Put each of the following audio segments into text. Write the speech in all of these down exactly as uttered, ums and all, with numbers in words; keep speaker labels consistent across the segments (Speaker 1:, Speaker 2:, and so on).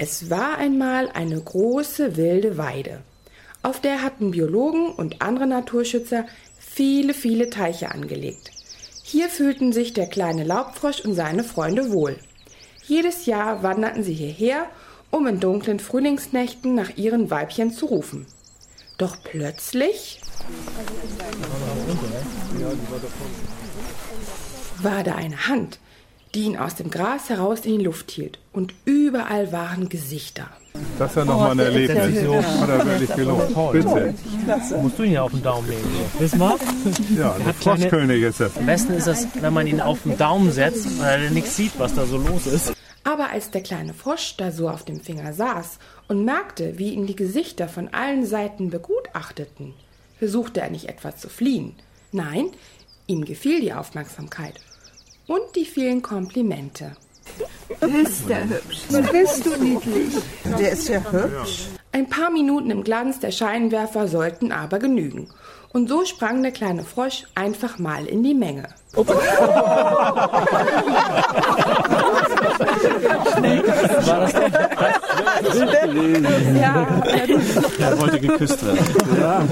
Speaker 1: Es war einmal eine große wilde Weide. Auf der hatten Biologen und andere Naturschützer viele, viele Teiche angelegt. Hier fühlten sich der kleine Laubfrosch und seine Freunde wohl. Jedes Jahr wanderten sie hierher, um in dunklen Frühlingsnächten nach ihren Weibchen zu rufen. Doch plötzlich war da eine Hand, die ihn aus dem Gras heraus in die Luft hielt. Und überall waren Gesichter.
Speaker 2: Das ist ja nochmal ein Erlebnis. Hat er wirklich gelohnt. Bitte.
Speaker 3: Musst du ihn ja auf den Daumen legen. Wissen wir?
Speaker 2: Ja, der Froschkönig ist das.
Speaker 3: Am besten ist es, wenn man ihn auf den Daumen setzt, weil er nichts sieht, was da so los ist.
Speaker 1: Aber als der kleine Frosch da so auf dem Finger saß und merkte, wie ihn die Gesichter von allen Seiten begutachteten, versuchte er nicht etwa zu fliehen. Nein, ihm gefiel die Aufmerksamkeit und die vielen Komplimente.
Speaker 4: Ist der hübsch. Und bist du niedlich. Der ist ja hübsch.
Speaker 1: Ein paar Minuten im Glanz der Scheinwerfer sollten aber genügen. Und so sprang der kleine Frosch einfach mal in die Menge.
Speaker 3: War das doch?
Speaker 1: Ja.
Speaker 3: Er wollte geküsst werden. Ja.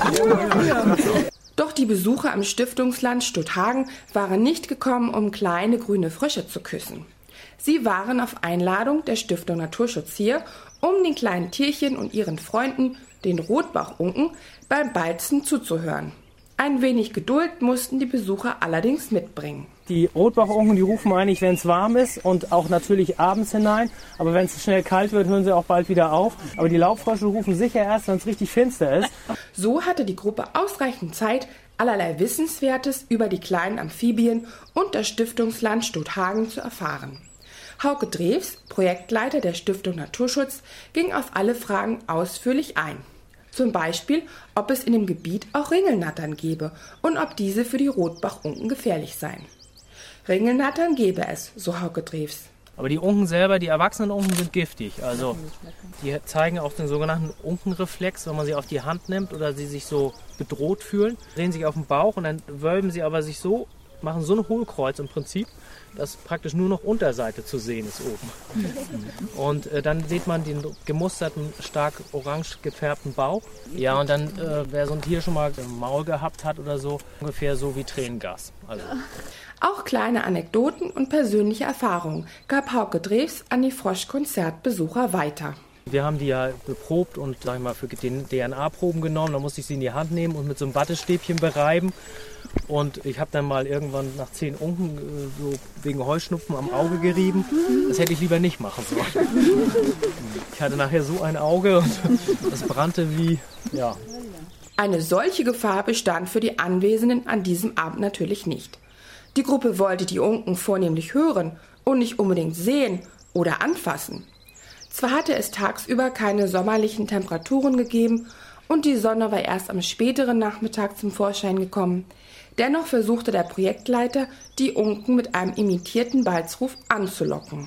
Speaker 1: Doch die Besucher am Stiftungsland Stutthagen waren nicht gekommen, um kleine grüne Frösche zu küssen. Sie waren auf Einladung der Stiftung Naturschutz hier, um den kleinen Tierchen und ihren Freunden, den Rotbachunken, beim Balzen zuzuhören. Ein wenig Geduld mussten die Besucher allerdings mitbringen.
Speaker 3: Die Rotbachunken, die rufen eigentlich, wenn es warm ist und auch natürlich abends hinein. Aber wenn es schnell kalt wird, hören sie auch bald wieder auf. Aber die Laubfrösche rufen sicher erst, wenn es richtig finster ist.
Speaker 1: So hatte die Gruppe ausreichend Zeit, allerlei Wissenswertes über die kleinen Amphibien und das Stiftungsland Stutthagen zu erfahren. Hauke Drews, Projektleiter der Stiftung Naturschutz, ging auf alle Fragen ausführlich ein. Zum Beispiel, ob es in dem Gebiet auch Ringelnattern gäbe und ob diese für die Rotbachunken gefährlich seien. Ringelnattern gäbe es, so Hauke Drews.
Speaker 3: Aber die Unken selber, die erwachsenen Unken, sind giftig. Also die zeigen auch den sogenannten Unkenreflex, wenn man sie auf die Hand nimmt oder sie sich so bedroht fühlen, drehen sich auf den Bauch und dann wölben sie aber sich so, machen so ein Hohlkreuz im Prinzip, dass praktisch nur noch Unterseite zu sehen ist oben. Und äh, dann sieht man den gemusterten, stark orange gefärbten Bauch. Ja, und dann, äh, wer so ein Tier schon mal im Maul gehabt hat oder so, ungefähr so wie Tränengas. Also.
Speaker 1: Auch kleine Anekdoten und persönliche Erfahrungen gab Hauke Drews an die Froschkonzertbesucher weiter.
Speaker 3: Wir haben die ja beprobt und, sag ich mal, für den D N A-Proben genommen. Da musste ich sie in die Hand nehmen und mit so einem Wattestäbchen bereiben. Und ich habe dann mal irgendwann nach zehn Unken äh, so wegen Heuschnupfen am Auge gerieben. Das hätte ich lieber nicht machen sollen. Ich hatte nachher so ein Auge und das brannte wie, ja.
Speaker 1: Eine solche Gefahr bestand für die Anwesenden an diesem Abend natürlich nicht. Die Gruppe wollte die Unken vornehmlich hören und nicht unbedingt sehen oder anfassen. Zwar hatte es tagsüber keine sommerlichen Temperaturen gegeben und die Sonne war erst am späteren Nachmittag zum Vorschein gekommen. Dennoch versuchte der Projektleiter, die Unken mit einem imitierten Balzruf anzulocken.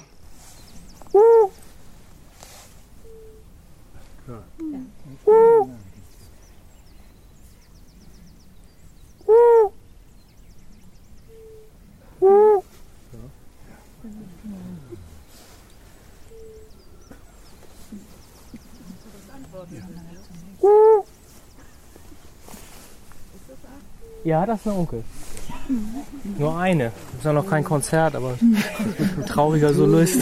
Speaker 3: Ja, das ist eine Unke. Nur eine. Das ist ja noch kein Konzert, aber ein trauriger Solist.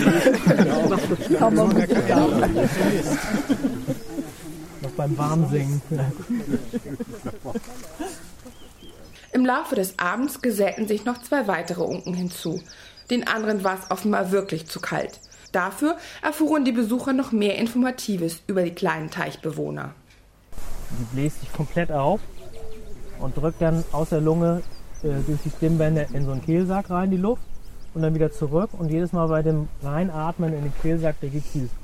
Speaker 3: Noch beim Warmsingen.
Speaker 1: Im Laufe des Abends gesellten sich noch zwei weitere Unken hinzu. Den anderen war es offenbar wirklich zu kalt. Dafür erfuhren die Besucher noch mehr Informatives über die kleinen Teichbewohner.
Speaker 3: Die bläst sich komplett auf und drückt dann aus der Lunge äh, durch die Stimmbänder in so einen Kehlsack rein, die Luft, und dann wieder zurück. Und jedes Mal bei dem Reinatmen in den Kehlsack, da gibt es dieses.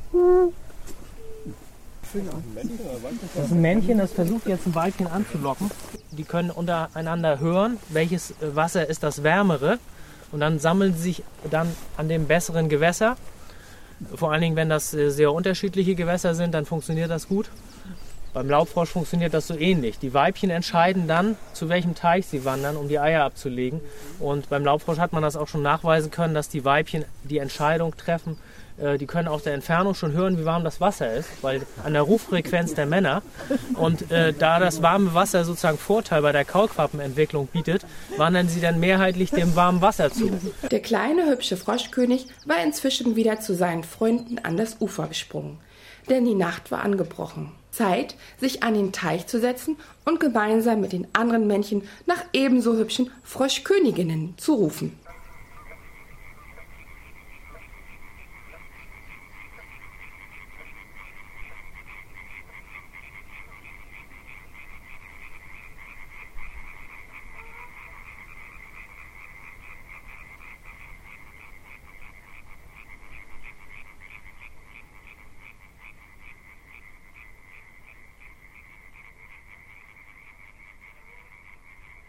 Speaker 3: Das ist ein Männchen, das versucht jetzt ein Weibchen anzulocken. Die können untereinander hören, welches Wasser ist das wärmere. Und dann sammeln sie sich dann an dem besseren Gewässer. Vor allen Dingen, wenn das sehr unterschiedliche Gewässer sind, dann funktioniert das gut. Beim Laubfrosch funktioniert das so ähnlich. Die Weibchen entscheiden dann, zu welchem Teich sie wandern, um die Eier abzulegen. Und beim Laubfrosch hat man das auch schon nachweisen können, dass die Weibchen die Entscheidung treffen, Die können aus der Entfernung schon hören, wie warm das Wasser ist, weil an der Ruffrequenz der Männer. Und äh, da das warme Wasser sozusagen Vorteil bei der Kaulquappenentwicklung bietet, wandern sie dann mehrheitlich dem warmen Wasser zu.
Speaker 1: Der kleine, hübsche Froschkönig war inzwischen wieder zu seinen Freunden an das Ufer gesprungen. Denn die Nacht war angebrochen. Zeit, sich an den Teich zu setzen und gemeinsam mit den anderen Männchen nach ebenso hübschen Froschköniginnen zu rufen.